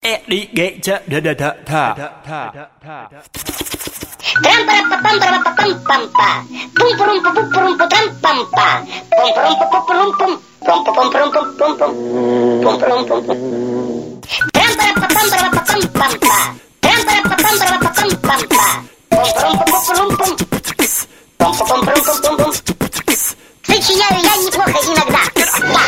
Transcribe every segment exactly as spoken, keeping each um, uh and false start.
E di ge ja da da da ta ta ta. Tram para pam para pam pam pa. Pum pum pum pum pum tram pam pa. Pum pum pum pum pum pum pum pum pum pum pum pum pum pum pum. Tram para pam para pam pam pa. Tram para pam para pam pam pa. Pum pum pum pum pum. Пум пум пум пум пум пум. Сочиняю я неплохо иногда. Да.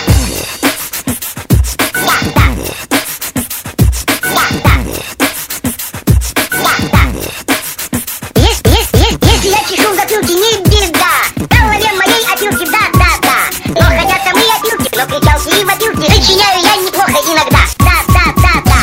Да, да. Да, да. Да, да. Если, если, если, если я чешу в опилке, не беда. В голове моей опилки, да, да, да. Но хотя там и опилки, но кричалки и в опилке. Сочиняю я неплохо иногда. Да, да, да, да.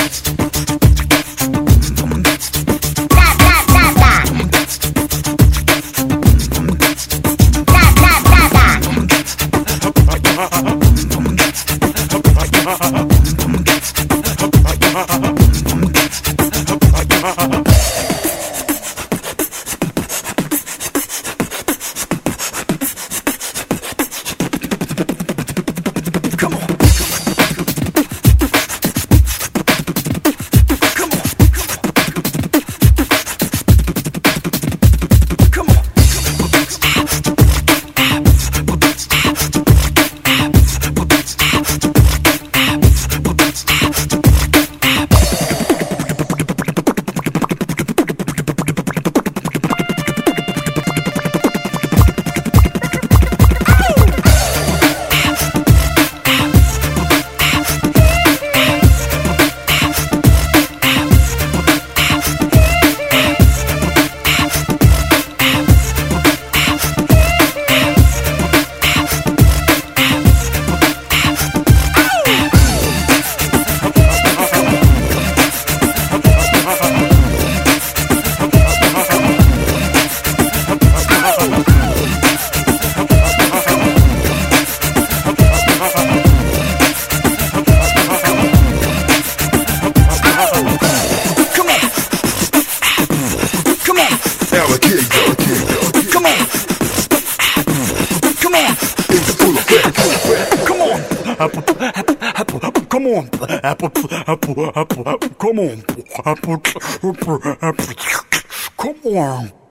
Come on, apple, apple, apple, come on, apple, come on.